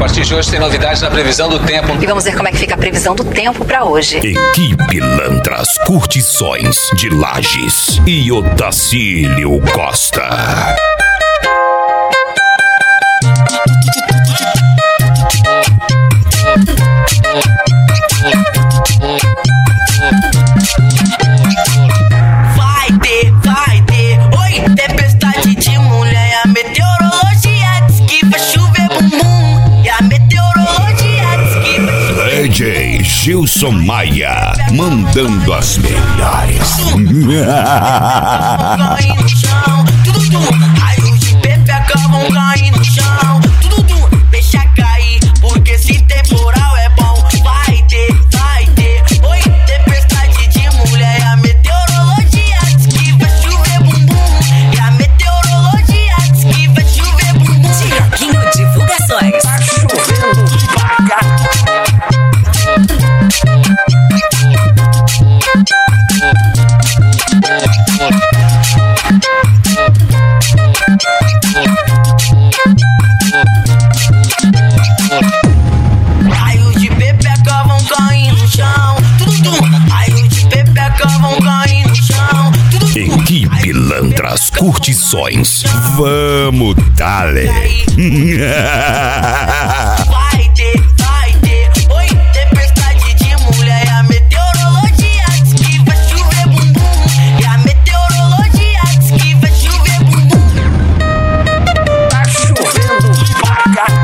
partir de hoje tem novidades na previsão do tempo. E vamos ver como é que fica a previsão do tempo pra hoje. Equipe Pilantras Curtições de Lages e Otacílio Costa. Vai ter, oi, tempestade de mulher. A meteorologia diz que vai chover bumbum. E a meteorologia diz que vai chover. DJ Gilson Maia, mandando as melhores. Cair no chão, raios de pepeca vão cair no chão. Deixa cair, porque esse temporal é bom. Vai ter, oi, tempestade de mulher. A meteorologia diz que vai chover bumbum. E a meteorologia diz que vai chover bumbum. Tiaguinho Divulgações. Tá chovendo devagar. Raios de pepeca vão cair no chão. Raios de pepeca vão cair no chão. Equipe Pilantras Curtições. Vamos, dale. Vai ter, oi, tempestade de mulher. A meteorologia diz que vai chover bumbum. E a meteorologia diz que vai chover bumbum. Tá chovendo devagar.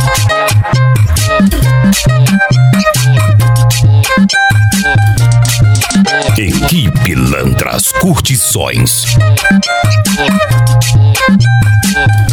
Equipe Pilantras Curtições.